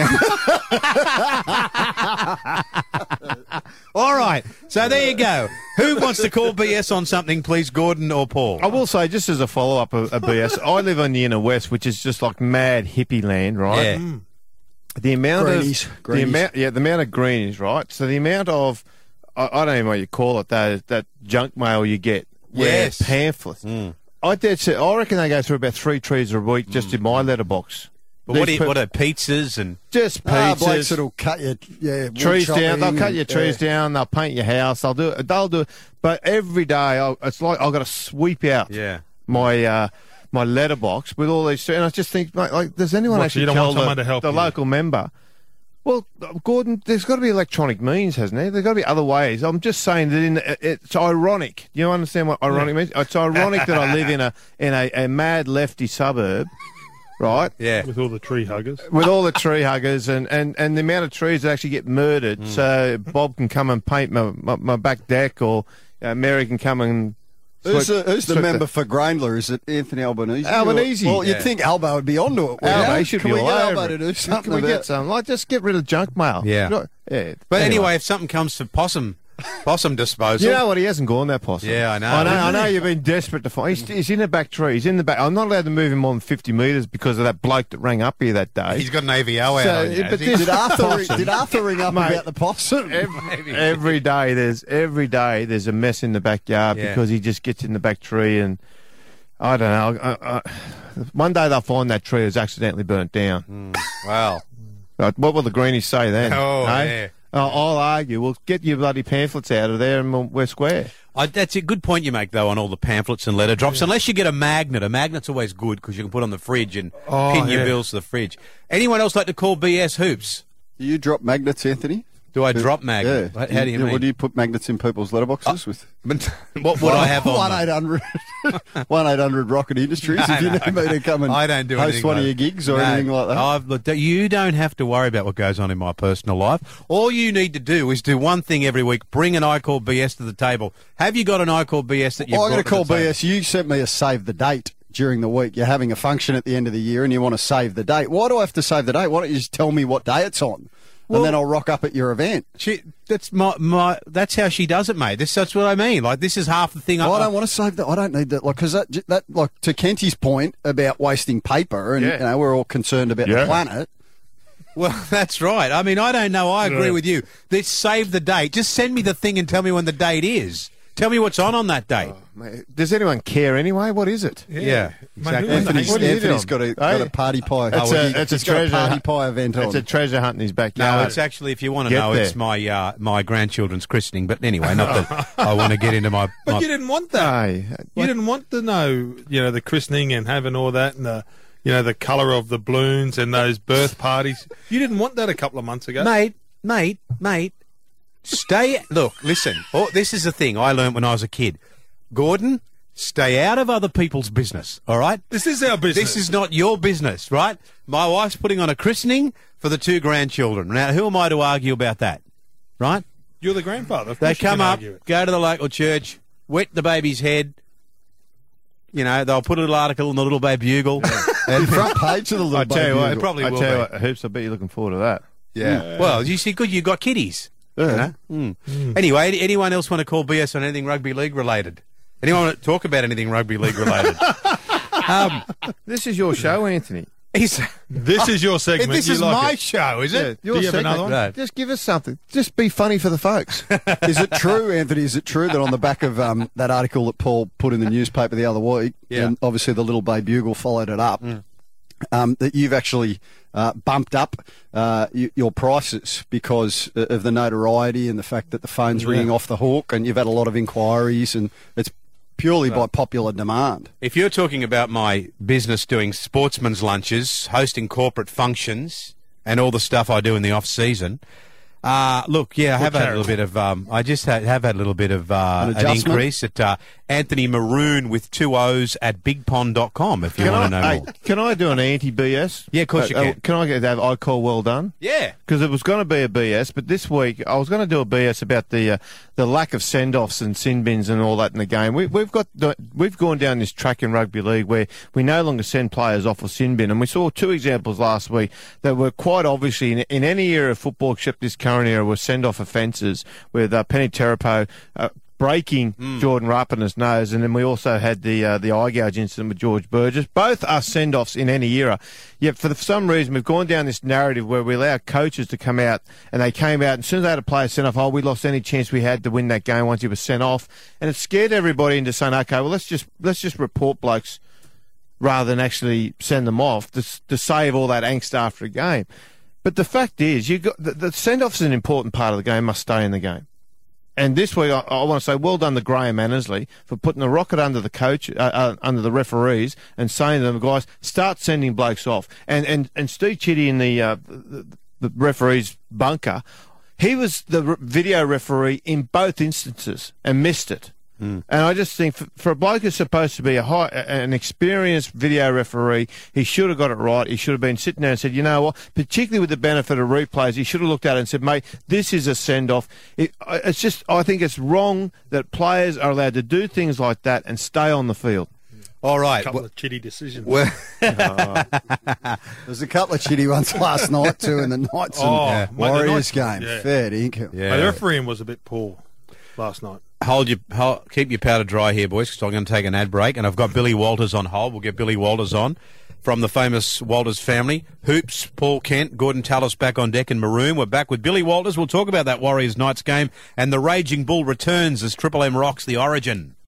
All right. So there you go. Who wants to call B S on something, please, Gordon or Paul? I will say, just as a follow-up of, of B S, I live on the inner west, which is just like mad hippie land, right? Yeah. Mm. The amount Greenies, of greenies. the amount, yeah, the amount of greenies, right? So the amount of, I, I don't even know what you call it, that that junk mail you get, where Yes. pamphlets. Mm. I did say, I reckon they go through about three trees a week just in my letterbox. But what, These are, pe- what are pizzas and... just Ah, blokes pizzas, that'll cut your yeah, wood trees down. They'll chopping cut your and- trees yeah. down. They'll paint your house. They'll do it. They'll do it. But every day, I, it's like I've got to sweep out Yeah. my uh, my letterbox with all these. And I just think, mate, like, does anyone What, so actually you don't tell want someone the, to help the you? local member? Well, Gordon, there's got to be electronic means, hasn't there? There's got to be other ways. I'm just saying that in, it, it's ironic. You understand what ironic means? It's ironic that I live in a in a, a mad lefty suburb, right? Yeah. With all the tree huggers. With all the tree huggers and, and, and the amount of trees that actually get murdered, so Bob can come and paint my, my, my back deck, or uh, Mary can come and. Who's sweep- the, who's the sweep member for Graindler? Is it Anthony Albanese? Albanese, Well, you'd yeah. think Albo would be onto it. wouldn't Albo, you? he should Can be we all get over Albo it. to do something Can we about get some? Like, just get rid of junk mail. Yeah. Yeah. But anyway, if something comes to possum possum disposal... You know what? He hasn't gone that possum. Yeah, I know. I know. I Isn't know. he? You've been desperate to find. He's, he's in the back tree. He's in the back. I'm not allowed to move him more than fifty metres because of that bloke that rang up here that day. He's got an A V O out So, on you, but has he? this- Did Arthur, Possum. did Arthur ring up Mate, about the possum? Every, every day there's every day there's a mess in the backyard Yeah. because he just gets in the back tree and I don't know. I, I, one day they'll find that tree is accidentally burnt down. Wow. Like, what will the greenies say then? Oh, eh? yeah. Oh, I'll argue. Well, get your bloody pamphlets out of there and we'll- we're square. I, that's a good point you make, though, on all the pamphlets and letter drops. Unless you get a magnet. A magnet's always good because you can put on the fridge and Oh, pin your yeah. bills to the fridge. Anyone else like to call B S hoops? Do you drop magnets, Anthony? Do I drop Yeah. magnet? How do you mean? What do you put magnets in people's letterboxes with? what would I have on one them? eight hundred one eight hundred Rocket Industries? No, if you no, need me to come and I don't do host anything one like of your that. gigs or No. anything like that. I've looked at, you don't have to worry about what goes on in my personal life. All you need to do is do one thing every week: bring an I Call B S to the table. Have you got an I Call B S that you've Well, I'm going brought to call the B table? S. You sent me a save the date during the week. You're having a function at the end of the year and you want to save the date. Why do I have to save the date? Why don't you just tell me what day it's on? Well- and then I'll rock up at your event. She, that's my, my. That's how she does it, mate. This, that's what I mean. Like this is half the thing. Well, I don't want to save that. I don't need that. Like, because that, that, like, to Kenty's point about wasting paper, and Yeah. you know, we're all concerned about Yeah. the planet. Well, that's right. I mean, I don't know. I agree Yeah. with you. Let's save the date. Just send me the thing and tell me when the date is. Tell me what's on on that day. Oh, mate, does anyone care anyway? What is it? Yeah, exactly. Mate, Anthony's, What are you Anthony's got doing? a, got Hey? a party pie. It's Oh, a- he- it's a he's got treasure party hunt. pie event on. It's a treasure hunt in his No, backyard. it's actually, if you want to Get know, there. it's my uh, my grandchildren's christening. But anyway, not that I want to get into my. But my you didn't want that. Hey, You didn't want to know, you know, the christening and having all that and the, you know, the colour of the balloons and those birth parties. You didn't want that a couple of months ago. mate, mate, mate. Stay. Look, listen. Oh, this is the thing I learned when I was a kid. Gordon, stay out of other people's business. All right. This is our business. This is not your business, right? My wife's putting on a christening for the two grandchildren. Now, who am I to argue about that, right? You're the grandfather. Of They course you come can up, argue it. go to the local church, wet the baby's head. You know, they'll put a little article in the Little Bay Bugle. And front page of the I little tell you what, It probably I will tell you be. what, Hoops, I bet you're looking forward to that. Yeah. Well, you see, good, you got kiddies. You know? Mm. Anyway, any- anyone else want to call B S on anything rugby league related? Anyone want to talk about anything rugby league related? um, This is your show, Anthony. he's, This is your segment. this You is like my it. show, is Yeah, it? your Do you have segment. another one? No. Just give us something. Just be funny for the folks. Is it true, Anthony? Is it true that on the back of um, that article that Paul put in the newspaper the other week, Yeah. and obviously the Little Bay Bugle followed it up, um, that you've actually uh, bumped up uh, y- your prices because of the notoriety and the fact that the phone's ringing off the hook, and you've had a lot of inquiries, and it's purely by popular demand. If you're talking about my business doing sportsmen's lunches, hosting corporate functions, and all the stuff I do in the off season, uh, look, yeah, I have had a little bit of, um, I just ha- have had a little bit of uh, An an, adjustment? increase at uh, Anthony Maroon with two O's at big pond dot com if you Can want I, to know hey, more. can I do an anti-B S? Yeah, of course you Uh, can. uh, Can I get that I call well done? Yeah. Because it was going to be a B S, but this week I was going to do a B S about the uh, the lack of send-offs and sin bins and all that in the game. We, we've got the, we've gone down this track in rugby league where we no longer send players off a sin bin, and we saw two examples last week that were quite obviously in, in any era of football except this current era were send-off offences with uh, Penny Terapo. Uh, breaking Jordan Rapana's nose, and then we also had the uh, the eye gouge incident with George Burgess. Both are send-offs in any era. Yet for, the, for some reason, we've gone down this narrative where we allow coaches to come out, and they came out, and as soon as they had a player sent off, oh, we lost any chance we had to win that game once he was sent off. And it scared everybody into saying, okay, well, let's just let's just report blokes rather than actually send them off to, to save all that angst after a game. But the fact is, you got the, the send-off is an important part of the game, must stay in the game. And this week, I, I want to say well done to Graham Annesley for putting the rocket under the coach, uh, uh, under the referees, and saying to them, guys, start sending blokes off. And and, and Steve Chitty in the, uh, the the referee's bunker, he was the re- video referee in both instances and missed it. Mm. And I just think for, for a bloke who's supposed to be a high, an experienced video referee, he should have got it right. He should have been sitting there and said, you know what, particularly with the benefit of replays, he should have looked at it and said, mate, this is a send-off. It, it's just, I think it's wrong that players are allowed to do things like that and stay on the field. All right. A couple Well, of chitty decisions. well, There's a couple of chitty ones last night too in the Knights and Oh, mate, the Warriors Knights- game. yeah. Fair dinkum. yeah. The refereeing was a bit poor last night. Hold your, hold, keep your powder dry here, boys, because I'm going to take an ad break, and I've got Billy Walters on hold. We'll get Billy Walters on from the famous Walters family. Hoops, Paul Kent, Gordon Tallis back on deck in maroon. We're back with Billy Walters. We'll talk about that Warriors Knights game, and the Raging Bull returns as Triple M rocks the Origin.